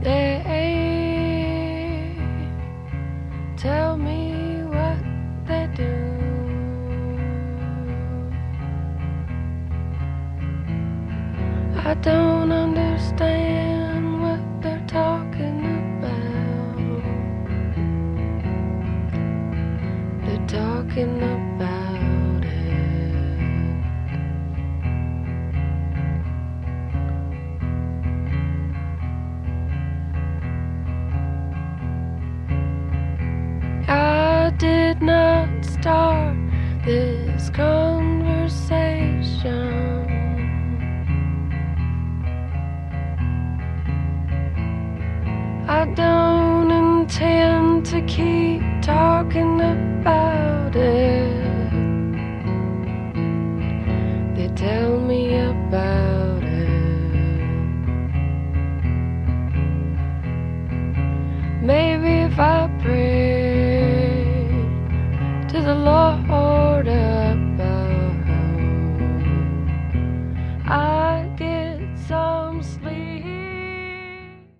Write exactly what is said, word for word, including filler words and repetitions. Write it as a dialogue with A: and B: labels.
A: They tell me what they do. I don't understand what they're talking about. They're talking about it. I did not start this conversation. I don't intend to keep talking about it. They tell me about it. Maybe if I pray to the Lord